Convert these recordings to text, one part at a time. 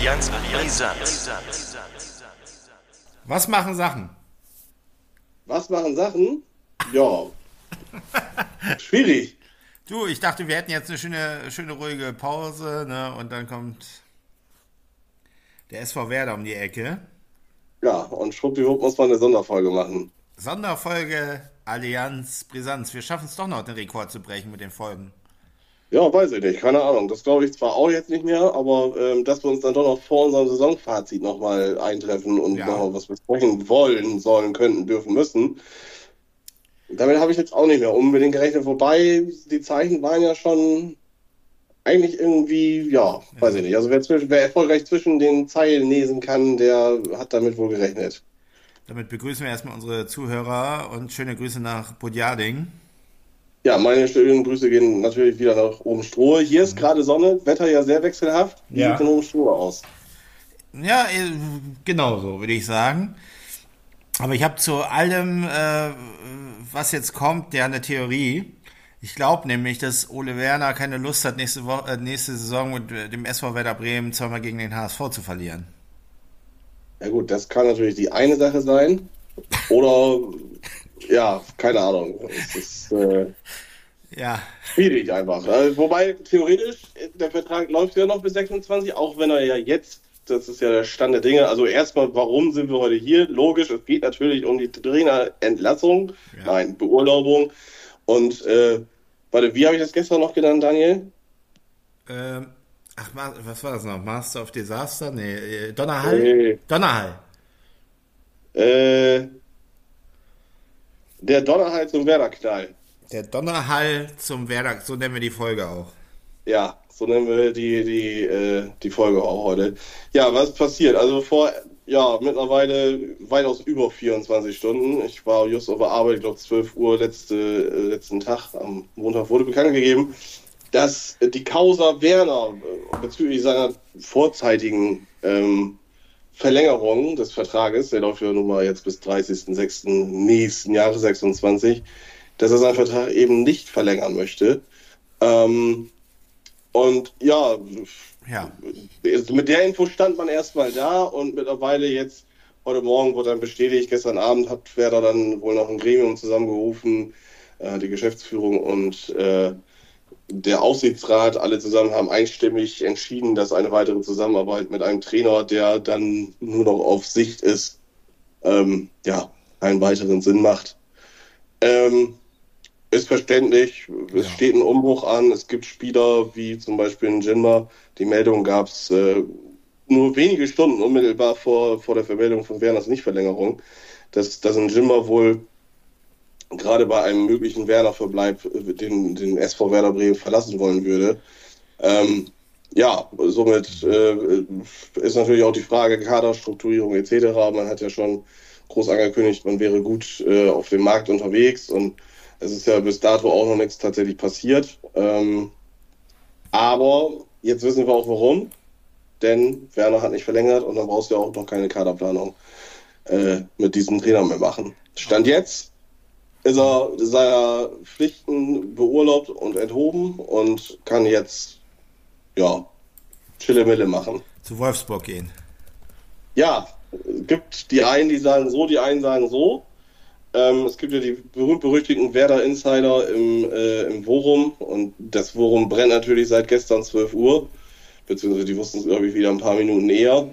Allianz Brisant. Was machen Sachen? Was machen Sachen? Ja, schwierig. Du, ich dachte, wir hätten jetzt eine schöne ruhige Pause, ne? Und dann kommt der SV Werder um die Ecke. Ja, und schwuppdiwupp muss man eine Sonderfolge machen. Sonderfolge Allianz Brisanz. Wir schaffen es doch noch, den Rekord zu brechen mit den Folgen. Ja, weiß ich nicht, keine Ahnung. Das glaube ich zwar auch jetzt nicht mehr, aber dass wir uns dann doch noch vor unserem Saisonfazit nochmal eintreffen und Ja. nochmal was besprechen wollen, sollen, könnten, dürfen, müssen. Damit habe ich jetzt auch nicht mehr unbedingt gerechnet. Wobei, die Zeichen waren ja schon eigentlich irgendwie, ja, weiß ich nicht. Also wer erfolgreich zwischen den Zeilen lesen kann, der hat damit wohl gerechnet. Damit begrüßen wir erstmal unsere Zuhörer und schöne Grüße nach Budjading. Ja, meine schönen Grüße gehen natürlich wieder nach Oben-Strohe. Hier ist gerade Sonne, Wetter ja sehr wechselhaft. Wie Ja. sieht denn Oben-Strohe aus? Ja, genau so, würde ich sagen. Aber ich habe zu allem, was jetzt kommt, ja eine Theorie. Ich glaube nämlich, dass Ole Werner keine Lust hat, nächste Saison mit dem SV Werder Bremen zweimal gegen den HSV zu verlieren. Ja gut, das kann natürlich die eine Sache sein. Oder, ja, keine Ahnung. Es ist Ja, schwierig einfach. Wobei, theoretisch, der Vertrag läuft ja noch bis 26, auch wenn er ja jetzt, das ist ja der Stand der Dinge. Also erstmal, warum sind wir heute hier? Logisch, es geht natürlich um die Trainerentlassung, Ja. nein, Beurlaubung. Und, warte, wie habe ich das gestern noch genannt, Daniel? was war das noch? Master of Disaster? Nee, Donnerhall? Nee. Donnerhall. Äh, der Donnerhall zum Werder-Knall. Der Donnerhall zum Werder, so nennen wir die Folge auch. Ja, so nennen wir die Folge auch heute. Ja, was passiert? Also vor, ja, mittlerweile weitaus über 24 Stunden. Ich war just auf der Arbeit, ich glaube 12 Uhr letzten Tag, am Montag wurde bekannt gegeben, dass die Causa Werner bezüglich seiner vorzeitigen Verlängerung des Vertrages, der läuft ja nun mal jetzt bis 30.06. nächsten Jahres 26, dass er seinen Vertrag eben nicht verlängern möchte. Und ja, Ja, mit der Info stand man erstmal da und mittlerweile jetzt, heute Morgen wurde dann bestätigt, gestern Abend hat Werder dann wohl noch ein Gremium zusammengerufen, die Geschäftsführung und der Aufsichtsrat, alle zusammen haben einstimmig entschieden, dass eine weitere Zusammenarbeit mit einem Trainer, der dann nur noch auf Sicht ist, ja, keinen weiteren Sinn macht. Ist verständlich, es Ja. steht ein Umbruch an, es gibt Spieler wie zum Beispiel in Jinma, die Meldung gab es nur wenige Stunden unmittelbar vor der Vermeldung von Werners Nichtverlängerung, dass in Jinma wohl gerade bei einem möglichen Werner-Verbleib den SV Werder Bremen verlassen wollen würde. Ja, somit ist natürlich auch die Frage Kaderstrukturierung etc. Man hat ja schon groß angekündigt, man wäre gut auf dem Markt unterwegs und es ist ja bis dato auch noch nichts tatsächlich passiert. Aber jetzt wissen wir auch warum, denn Werner hat nicht verlängert und dann brauchst du ja auch noch keine Kaderplanung mit diesem Trainer mehr machen. Stand jetzt ist er seiner Pflichten beurlaubt und enthoben und kann jetzt, ja, Chille-Mille machen. zu Wolfsburg gehen. Ja, es gibt die einen, die sagen so, die einen sagen so. Es gibt ja die berühmt-berüchtigten Werder-Insider im Forum und das Forum brennt natürlich seit gestern 12 Uhr, beziehungsweise die wussten es, glaube ich, wieder ein paar Minuten eher.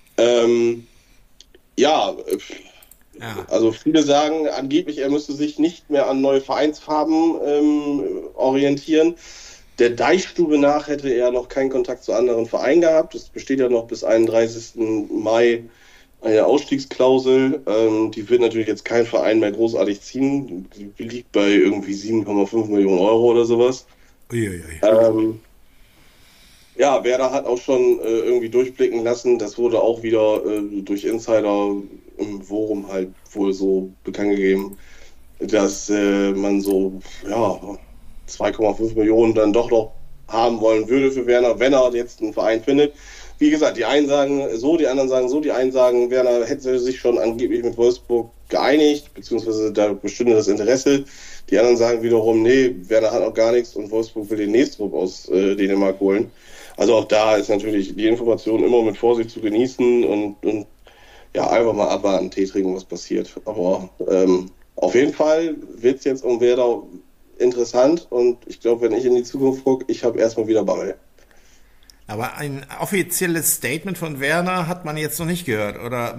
Ja, Ja, also viele sagen angeblich, er müsste sich nicht mehr an neue Vereinsfarben orientieren. Der Deichstube nach hätte er noch keinen Kontakt zu anderen Vereinen gehabt. Es besteht ja noch bis 31. Mai eine Ausstiegsklausel. Die wird natürlich jetzt kein Verein mehr großartig ziehen. Die liegt bei irgendwie 7,5 Millionen Euro oder sowas. uiuiui. Ja, Werder hat auch schon irgendwie durchblicken lassen. Das wurde auch wieder durch Insider im Forum halt wohl so bekannt gegeben, dass man so, ja, 2,5 Millionen dann doch noch haben wollen würde für Werner, wenn er jetzt einen Verein findet. Wie gesagt, die einen sagen so, die anderen sagen so, die einen sagen, Werner hätte sich schon angeblich mit Wolfsburg geeinigt, beziehungsweise da bestünde das Interesse. Die anderen sagen wiederum, nee, Werner hat noch gar nichts und Wolfsburg will den Nächstrup aus Dänemark holen. Also auch da ist natürlich die Information immer mit Vorsicht zu genießen und ja, einfach mal abwarten, Tee trinken, was passiert. Aber auf jeden Fall wird es jetzt um Werder interessant und ich glaube, wenn ich in die Zukunft gucke, ich habe erstmal wieder Bammel. Aber ein offizielles Statement von Werner hat man jetzt noch nicht gehört. Oder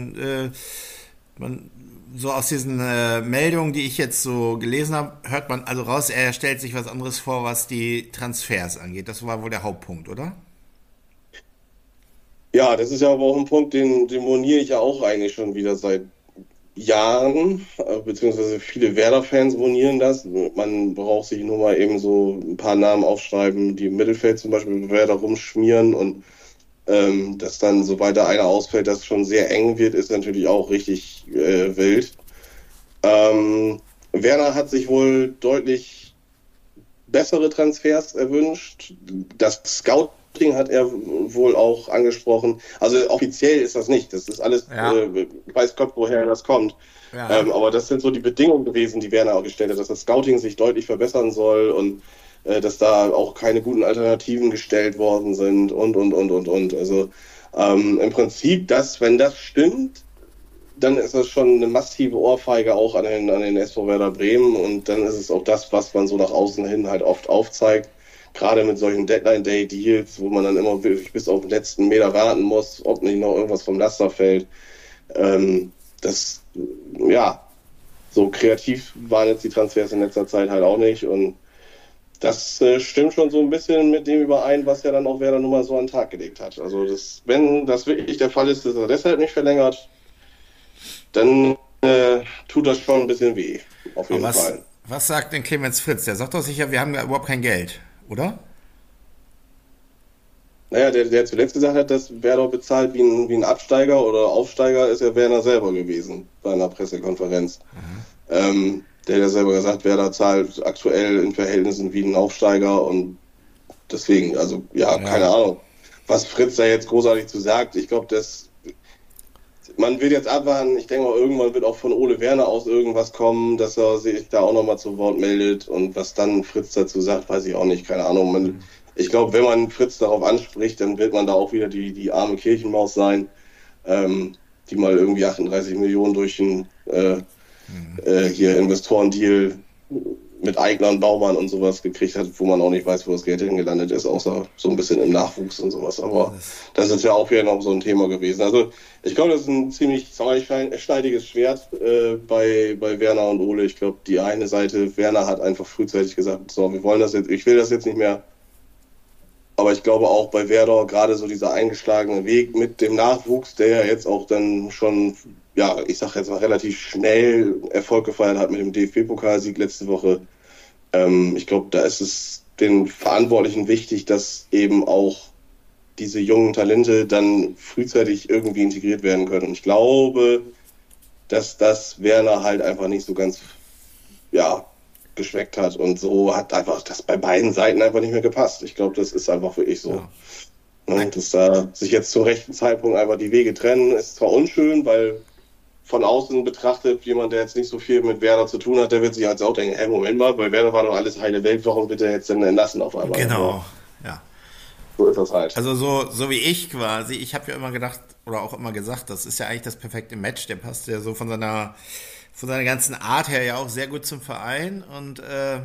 man so aus diesen Meldungen, die ich jetzt so gelesen habe, hört man also raus, er stellt sich was anderes vor, was die Transfers angeht. Das war wohl der Hauptpunkt, oder? Ja, das ist ja aber auch ein Punkt, den moniere ich ja auch eigentlich schon wieder seit Jahren, beziehungsweise viele Werder-Fans monieren das. Man braucht sich nur mal eben so ein paar Namen aufschreiben, die im Mittelfeld zum Beispiel mit Werder rumschmieren und dass dann, sobald da einer ausfällt, das schon sehr eng wird, ist natürlich auch richtig wild. Werner hat sich wohl deutlich bessere Transfers erwünscht. Das Scouting hat er wohl auch angesprochen. Also offiziell ist das nicht. Das ist alles, Ja. weiß Gott, woher das kommt. Ja. Aber das sind so die Bedingungen gewesen, die Werner auch gestellt hat, dass das Scouting sich deutlich verbessern soll und dass da auch keine guten Alternativen gestellt worden sind und. Also im Prinzip, wenn das stimmt, dann ist das schon eine massive Ohrfeige auch an den SV Werder Bremen und dann ist es auch das, was man so nach außen hin halt oft aufzeigt. Gerade mit solchen Deadline-Day-Deals, wo man dann immer wirklich bis auf den letzten Meter warten muss, ob nicht noch irgendwas vom Laster fällt. Ja, so kreativ waren jetzt die Transfers in letzter Zeit halt auch nicht und das stimmt schon so ein bisschen mit dem überein, was ja dann auch Werder nun mal so an den Tag gelegt hat. Also wenn das wirklich der Fall ist, dass er deshalb nicht verlängert, dann tut das schon ein bisschen weh, auf jeden Fall. Was sagt denn Clemens Fritz? Der sagt doch sicher, wir haben ja überhaupt kein Geld, oder? Naja, der zuletzt gesagt hat, dass Werder bezahlt wie ein Absteiger oder Aufsteiger, ist ja Werner selber gewesen bei einer Pressekonferenz. Der hat ja selber gesagt, Werder zahlt aktuell in Verhältnissen wie ein Aufsteiger und deswegen, also ja, keine Ahnung, was Fritz da jetzt großartig zu sagt. Ich glaube, man will jetzt abwarten. Ich denke mal, irgendwann wird auch von Ole Werner aus irgendwas kommen, dass er sich da auch nochmal zu Wort meldet und was dann Fritz dazu sagt, weiß ich auch nicht, keine Ahnung. Ich glaube, wenn man Fritz darauf anspricht, dann wird man da auch wieder die arme Kirchenmaus sein, die mal irgendwie 38 Millionen durch einen hier Investorendeal mit Eignern, Baumann und sowas gekriegt hat, wo man auch nicht weiß, wo das Geld hingelandet ist, außer so ein bisschen im Nachwuchs und sowas. Aber das ist ja auch wieder noch so ein Thema gewesen. Also ich glaube, das ist ein ziemlich zweischneidiges Schwert bei Werner und Ole. Ich glaube, die eine Seite, Werner hat einfach frühzeitig gesagt, so, wir wollen das jetzt, ich will das jetzt nicht mehr. Aber ich glaube auch bei Werder gerade so dieser eingeschlagene Weg mit dem Nachwuchs, der ja jetzt auch dann schon, ja, ich sag jetzt mal relativ schnell Erfolg gefeiert hat mit dem DFB-Pokalsieg letzte Woche. Ich glaube, da ist es den Verantwortlichen wichtig, dass eben auch diese jungen Talente dann frühzeitig irgendwie integriert werden können. Und ich glaube, dass das Werner halt einfach nicht so ganz, ja, geschmeckt hat und so hat einfach das bei beiden Seiten einfach nicht mehr gepasst. Ich glaube, das ist einfach wirklich so. Ja. Dass da sich jetzt zum rechten Zeitpunkt einfach die Wege trennen, ist zwar unschön, weil von außen betrachtet, jemand, der jetzt nicht so viel mit Werder zu tun hat, der wird sich halt auch denken, hey, Moment mal, bei Werder war doch alles heile Welt, warum wird er jetzt denn entlassen auf einmal? Genau, ja. So ist das halt. Also so wie ich quasi, ich habe ja immer gedacht, oder auch immer gesagt, das ist ja eigentlich das perfekte Match, der passt ja so von seiner ganzen Art her ja auch sehr gut zum Verein und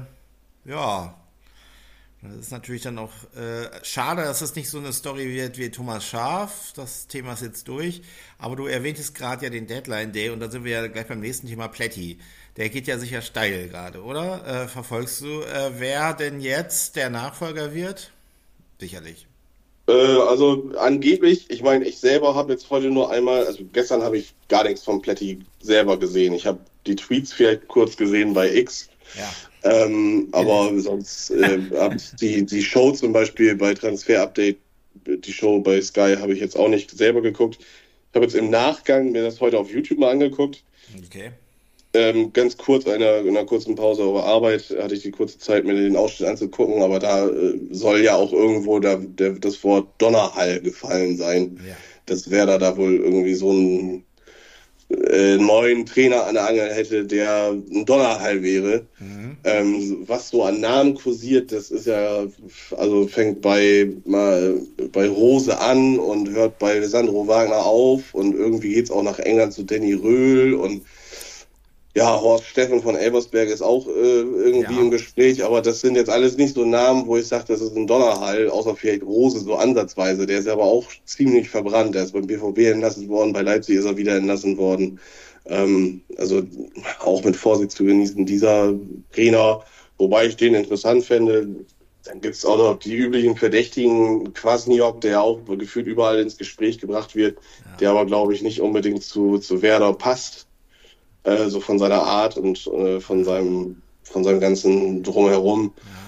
ja, das ist natürlich dann auch schade, dass es nicht so eine Story wird wie Thomas Schaaf, das Thema ist jetzt durch, aber du erwähntest gerade ja den Deadline Day und da sind wir ja gleich beim nächsten Thema, Plätti. Der geht ja sicher steil gerade, oder? Verfolgst du, wer denn jetzt der Nachfolger wird? Sicherlich. Also angeblich, ich meine, ich selber habe jetzt heute nur einmal, also gestern habe ich gar nichts von Plätti selber gesehen. Ich habe die Tweets vielleicht kurz gesehen bei X. Ja. Aber sonst die Show zum Beispiel bei Transfer Update, die Show bei Sky habe ich jetzt auch nicht selber geguckt. Ich habe jetzt im Nachgang mir das heute auf YouTube mal angeguckt. Okay. Ganz kurz, in einer kurzen Pause auf der Arbeit hatte ich die kurze Zeit, mir den Ausschnitt anzugucken, aber da soll ja auch irgendwo das Wort Donnerhall gefallen sein. Ja. Dass Werder da wohl irgendwie so ein neuen Trainer an der Angel hätte, der ein Donnerhall wäre. Was so an Namen kursiert, das ist ja, also fängt bei Rose an und hört bei Sandro Wagner auf und irgendwie geht's auch nach England zu Danny Röhl und ja, Horst Steffen von Elversberg ist auch irgendwie im Gespräch, aber das sind jetzt alles nicht so Namen, wo ich sage, das ist ein Donnerhall, außer vielleicht Rose so ansatzweise. Der ist aber auch ziemlich verbrannt. Der ist beim BVB entlassen worden, bei Leipzig ist er wieder entlassen worden. Also auch mit Vorsicht zu genießen, dieser Trainer, wobei ich den interessant fände. Dann gibt's auch noch die üblichen Verdächtigen, Kwasniok, der auch gefühlt überall ins Gespräch gebracht wird, der aber, glaube ich, nicht unbedingt zu Werder passt. So von seiner Art und von seinem ganzen Drumherum.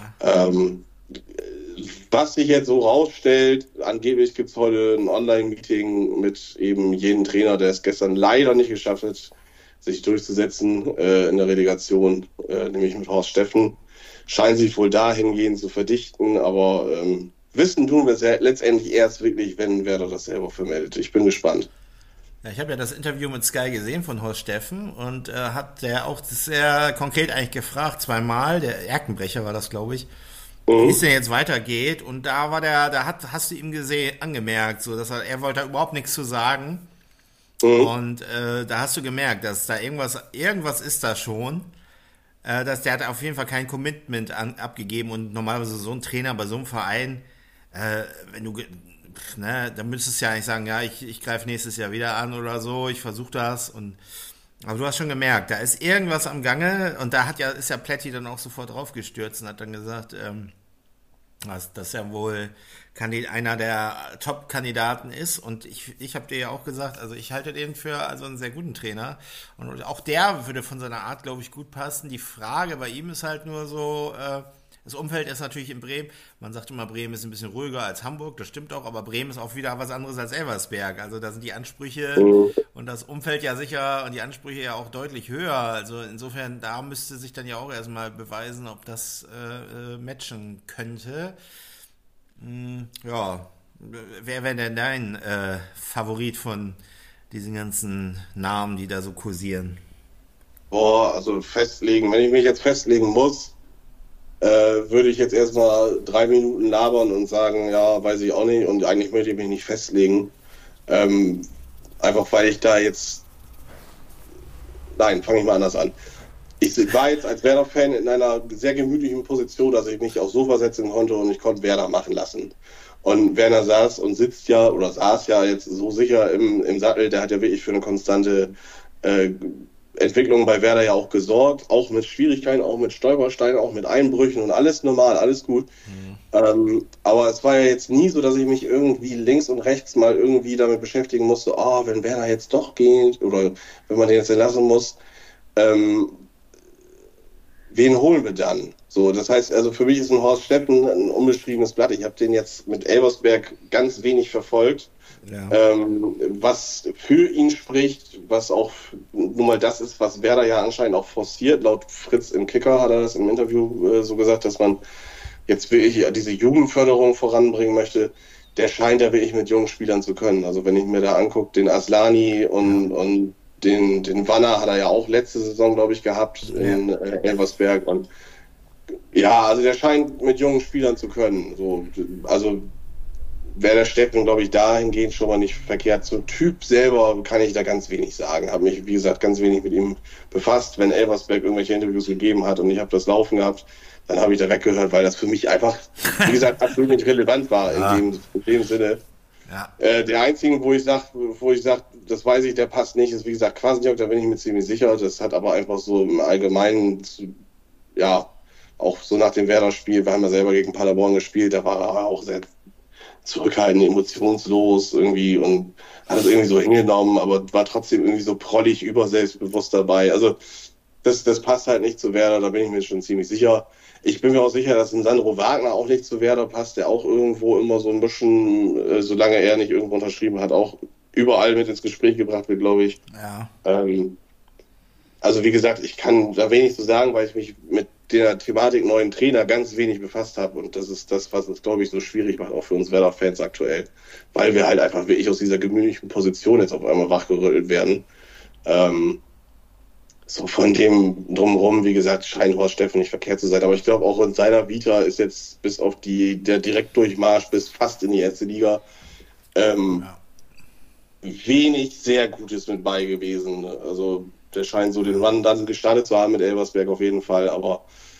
Was sich jetzt so rausstellt, angeblich gibt es heute ein Online-Meeting mit eben jedem Trainer, der es gestern leider nicht geschafft hat, sich durchzusetzen in der Relegation, nämlich mit Horst Steffen. Scheint sich wohl dahingehend zu verdichten, aber wissen tun wir es ja letztendlich erst wirklich, wenn Werder das selber vermeldet. Ich bin gespannt. Ja, ich habe ja das Interview mit Sky gesehen von Horst Steffen und hat der auch sehr konkret eigentlich gefragt, zweimal, der Erkenbrecher war das, glaube ich, wie es denn jetzt weitergeht. Und da war hast du ihm angemerkt, so, dass er wollte da überhaupt nichts zu sagen. Und da hast du gemerkt, dass da irgendwas ist da schon. Der hat auf jeden Fall kein Commitment abgegeben und normalerweise so ein Trainer bei so einem Verein, wenn du dann müsstest du ja eigentlich sagen, ja, ich greife nächstes Jahr wieder an oder so, ich versuche das aber du hast schon gemerkt, da ist irgendwas am Gange und da ist ja Plätti dann auch sofort draufgestürzt und hat dann gesagt, dass er wohl einer der Top-Kandidaten ist und ich habe dir ja auch gesagt, also ich halte den für einen sehr guten Trainer und auch der würde von seiner Art, glaube ich, gut passen. Die Frage bei ihm ist halt nur so, das Umfeld ist natürlich in Bremen, man sagt immer, Bremen ist ein bisschen ruhiger als Hamburg, das stimmt auch, aber Bremen ist auch wieder was anderes als Elversberg. Also da sind die Ansprüche und das Umfeld ja sicher und die Ansprüche ja auch deutlich höher. Also insofern, da müsste sich dann ja auch erstmal beweisen, ob das matchen könnte. Ja, wer wäre denn dein Favorit von diesen ganzen Namen, die da so kursieren? Boah, also festlegen, wenn ich mich jetzt festlegen muss, würde ich jetzt erstmal 3 Minuten labern und sagen, ja, weiß ich auch nicht und eigentlich möchte ich mich nicht festlegen. Einfach weil ich da jetzt... Nein, fange ich mal anders an. Ich war jetzt als Werder-Fan in einer sehr gemütlichen Position, dass ich mich aufs Sofa setzen konnte und ich konnte Werder machen lassen. Und Werner saß ja jetzt so sicher im Sattel, der hat ja wirklich für eine konstante Entwicklung bei Werder ja auch gesorgt, auch mit Schwierigkeiten, auch mit Stolpersteinen, auch mit Einbrüchen und alles normal, alles gut. Aber es war ja jetzt nie so, dass ich mich irgendwie links und rechts mal irgendwie damit beschäftigen musste, wenn Werder jetzt doch geht oder wenn man den jetzt entlassen muss, wen holen wir dann? So, das heißt, also für mich ist ein Horst Steffen ein unbeschriebenes Blatt. Ich habe den jetzt mit Elversberg ganz wenig verfolgt. Ja. Was für ihn spricht, was auch nun mal das ist, was Werder ja anscheinend auch forciert. Laut Fritz im Kicker hat er das im Interview so gesagt, dass man jetzt wirklich diese Jugendförderung voranbringen möchte. Der scheint ja wirklich mit jungen Spielern zu können. Also wenn ich mir da angucke, den Aslani und den Wanner hat er ja auch letzte Saison, glaube ich, gehabt in Elversberg. Und ja, also der scheint mit jungen Spielern zu können. So, also Werder Steffen, glaube ich, dahingehend schon mal nicht verkehrt. Zum Typ selber kann ich da ganz wenig sagen. Habe mich, wie gesagt, ganz wenig mit ihm befasst. Wenn Elversberg irgendwelche Interviews gegeben hat und ich habe das laufen gehabt, dann habe ich da weggehört, weil das für mich einfach, wie gesagt, absolut nicht relevant war in dem Sinne. Ja. Der einzige, wo ich sag, das weiß ich, der passt nicht, ist wie gesagt Kwasniok, da bin ich mir ziemlich sicher. Das hat aber einfach so im Allgemeinen, auch so nach dem Werder-Spiel, wir haben ja selber gegen Paderborn gespielt, da war er auch sehr zurückhaltend, emotionslos irgendwie und hat es irgendwie so hingenommen, aber war trotzdem irgendwie so prollig, überselbstbewusst dabei. Also das passt halt nicht zu Werder, da bin ich mir schon ziemlich sicher. Ich bin mir auch sicher, dass ein Sandro Wagner auch nicht zu Werder passt, der auch irgendwo immer so ein bisschen, solange er nicht irgendwo unterschrieben hat, auch überall mit ins Gespräch gebracht wird, glaube ich. Ja. Also wie gesagt, ich kann da wenig zu sagen, weil ich mich mit der Thematik neuen Trainer ganz wenig befasst habe und das ist das, was es, glaube ich, so schwierig macht, auch für uns Werder-Fans aktuell, weil wir halt einfach wirklich aus dieser gemütlichen Position jetzt auf einmal wachgerüttelt werden Ähm, so von dem drumherum, wie gesagt, scheint Horst Steffen nicht verkehrt zu sein. Aber ich glaube, auch in seiner Vita ist jetzt bis auf der Direktdurchmarsch bis fast in die erste Liga ähm, Ja, wenig sehr Gutes mit bei gewesen. Also der scheint so den ja. Run dann gestartet zu haben mit Elversberg auf jeden Fall, aber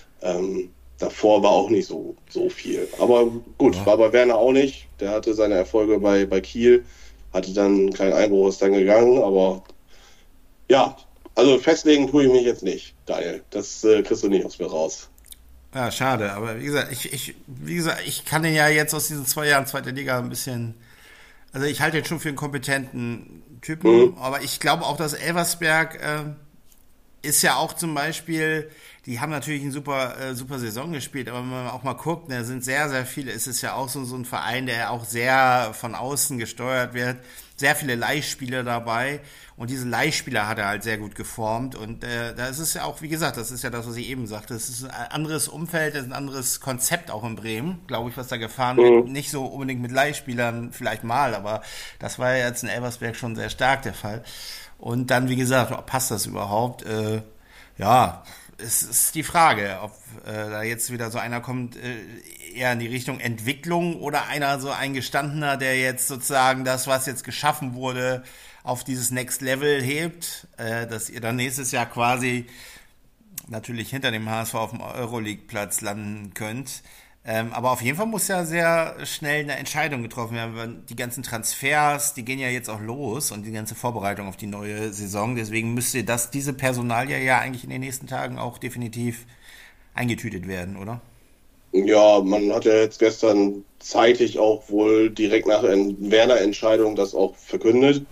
davor war auch nicht so viel. Aber gut, Ja. war bei Werner auch nicht. Der hatte seine Erfolge bei Kiel, hatte dann einen kleinen Einbruch, ist dann gegangen, aber ja, also festlegen tue ich mich jetzt nicht, Daniel. Das kriegst du nicht aus mir raus. Ja, schade, aber wie gesagt, ich kann den ja jetzt aus diesen 2 Jahren zweite Liga ein bisschen. Also ich halte ihn schon für einen kompetenten Typen, Mhm. aber ich glaube auch, dass Elversberg ist ja auch zum Beispiel, die haben natürlich eine super Saison gespielt, aber wenn man auch mal guckt, da sind sehr, sehr viele, es ist ja auch so ein Verein, der auch sehr von außen gesteuert wird, sehr viele Leihspieler dabei und diese Leihspieler hat er halt sehr gut geformt und da ist es ja auch, wie gesagt, das ist ja das, was ich eben sagte, es ist ein anderes Umfeld, es ist ein anderes Konzept auch in Bremen, glaube ich, was da gefahren wird, Mhm. nicht so unbedingt mit Leihspielern vielleicht mal, aber das war ja jetzt in Elversberg schon sehr stark der Fall. Und dann, wie gesagt, passt das überhaupt? Ja, es ist die Frage, ob da jetzt wieder so einer kommt, eher in die Richtung Entwicklung oder einer so ein Gestandener, der jetzt sozusagen das, was jetzt geschaffen wurde, auf dieses Next Level hebt, dass ihr dann nächstes Jahr quasi natürlich hinter dem HSV auf dem Euroleague-Platz landen könnt. Aber auf jeden Fall muss ja sehr schnell eine Entscheidung getroffen werden. Die ganzen Transfers, die gehen ja jetzt auch los und die ganze Vorbereitung auf die neue Saison. Deswegen müsste diese Personalie ja eigentlich in den nächsten Tagen auch definitiv eingetütet werden, oder? Ja, man hat ja jetzt gestern zeitig auch wohl direkt nach Werner-Entscheidung das auch verkündet.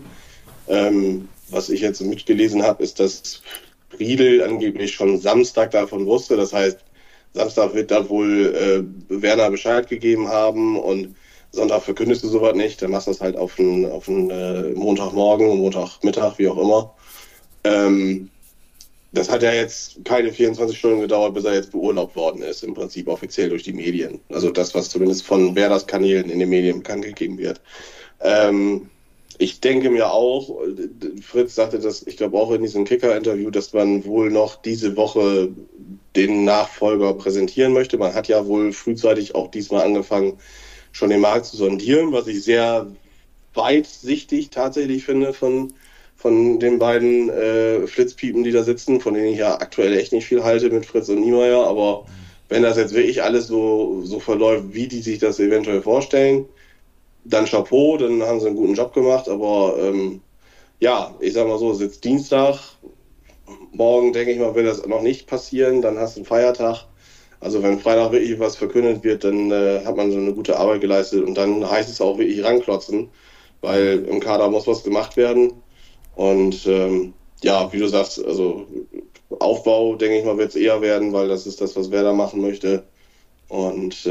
Was ich jetzt mitgelesen habe, ist, dass Friedel angeblich schon Samstag davon wusste. Das heißt, Samstag wird da wohl Werner Bescheid gegeben haben und Sonntag verkündest du sowas nicht. Dann machst du das halt auf einen Montagmorgen, Montagmittag, wie auch immer. Ähm, Das hat ja jetzt keine 24 Stunden gedauert, bis er jetzt beurlaubt worden ist, im Prinzip offiziell durch die Medien. Also das, was zumindest von Werders Kanälen in den Medien bekannt gegeben wird. Ähm, Ich denke mir auch, Fritz sagte das, ich glaube auch in diesem Kicker-Interview, dass man wohl noch diese Woche den Nachfolger präsentieren möchte. Man hat ja wohl frühzeitig auch diesmal angefangen, schon den Markt zu sondieren, was ich sehr weitsichtig tatsächlich finde von den beiden Flitzpiepen, die da sitzen, von denen ich ja aktuell echt nicht viel halte mit Fritz und Niemeyer. Aber wenn das jetzt wirklich alles so verläuft, wie die sich das eventuell vorstellen, dann Chapeau, dann haben sie einen guten Job gemacht. Aber ja, ich sag mal so, sitzt Dienstag, morgen denke ich mal, wird das noch nicht passieren, dann hast du einen Feiertag. Also wenn Freitag wirklich was verkündet wird, dann hat man so eine gute Arbeit geleistet und dann heißt es auch wirklich ranklotzen, weil im Kader muss was gemacht werden. Und ja, wie du sagst, also Aufbau, denke ich mal, wird es eher werden, weil das ist das, was Werder machen möchte. Und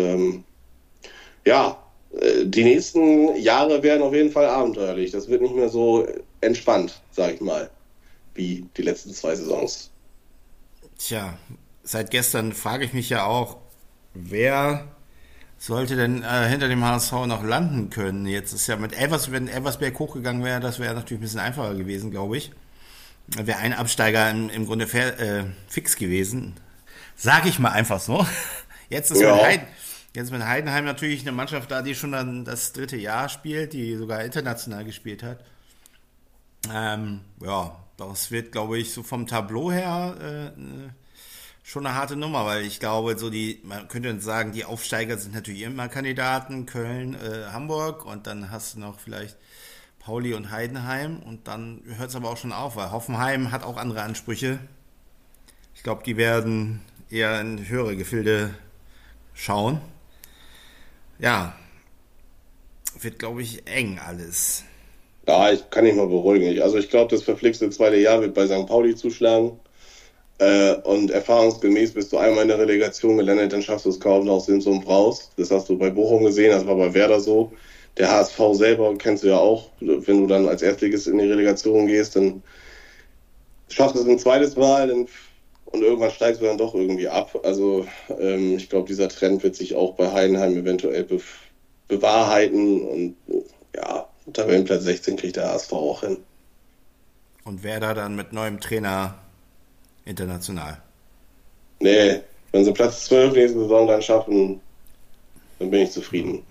ja, die nächsten Jahre werden auf jeden Fall abenteuerlich. Das wird nicht mehr so entspannt, sag ich mal, wie die letzten 2 Saisons. Tja, seit gestern frage ich mich ja auch, wer sollte denn hinter dem HSV noch landen können? Jetzt ist ja mit wenn Elversberg hochgegangen wäre, das wäre natürlich ein bisschen einfacher gewesen, glaube ich. Wäre ein Absteiger im Grunde fix gewesen. Sag ich mal einfach so. Jetzt ist mit Ja, Heiden, jetzt mit Heidenheim natürlich eine Mannschaft da, die schon dann das dritte Jahr spielt, die sogar international gespielt hat. Ja, das wird, glaube ich, so vom Tableau her schon eine harte Nummer, weil ich glaube, man könnte sagen, die Aufsteiger sind natürlich immer Kandidaten, Köln, Hamburg und dann hast du noch vielleicht Pauli und Heidenheim und dann hört es aber auch schon auf, weil Hoffenheim hat auch andere Ansprüche. Ich glaube, die werden eher in höhere Gefilde schauen. Ja, wird, glaube ich, eng alles. ja, ich kann nicht mal beruhigen. Also ich glaube, das verflixte zweite Jahr wird bei St. Pauli zuschlagen. Und erfahrungsgemäß bist du einmal in der Relegation gelandet, dann schaffst du es kaum noch Sims und raus. Das hast du bei Bochum gesehen, das war bei Werder so. Der HSV selber kennst du ja auch. Wenn du dann als Erstligist in die Relegation gehst, dann schaffst du es ein zweites Mal und irgendwann steigst du dann doch irgendwie ab. Also ich glaube, dieser Trend wird sich auch bei Heidenheim eventuell bewahrheiten. Und ja, Tabellenplatz 16 kriegt der HSV auch hin. und Werder dann mit neuem Trainer international. Nee, wenn sie Platz 12 nächste Saison dann schaffen, dann bin ich zufrieden.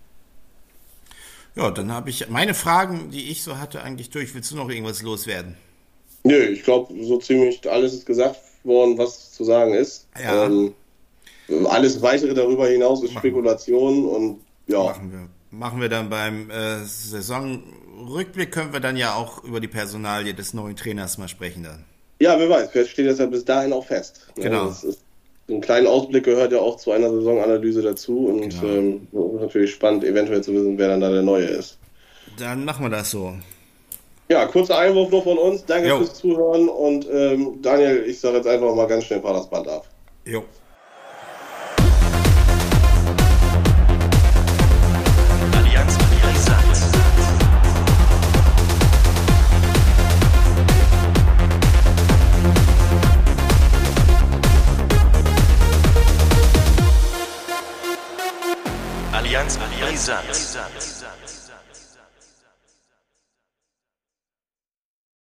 Ja, dann habe ich meine Fragen, die ich so hatte, eigentlich durch. Willst du noch irgendwas loswerden? Nö, ich glaube, so ziemlich alles ist gesagt worden, was zu sagen ist. Ja. Alles weitere darüber hinaus ist Spekulation und ja. Machen wir dann beim Saisonrückblick, können wir dann ja auch über die Personalie des neuen Trainers mal sprechen dann. Ja, wer weiß, vielleicht steht das ja bis dahin auch fest. Genau. Ein kleiner Ausblick gehört ja auch zu einer Saisonanalyse dazu und Genau. natürlich spannend, eventuell zu wissen, wer dann da der Neue ist. Dann machen wir das so. Ja, kurzer Einwurf noch von uns. Danke Jo. fürs Zuhören und Daniel, ich sage jetzt einfach mal ganz schnell, fahr das Band ab. Jo. Allianz Brisant. Allianz Brisant.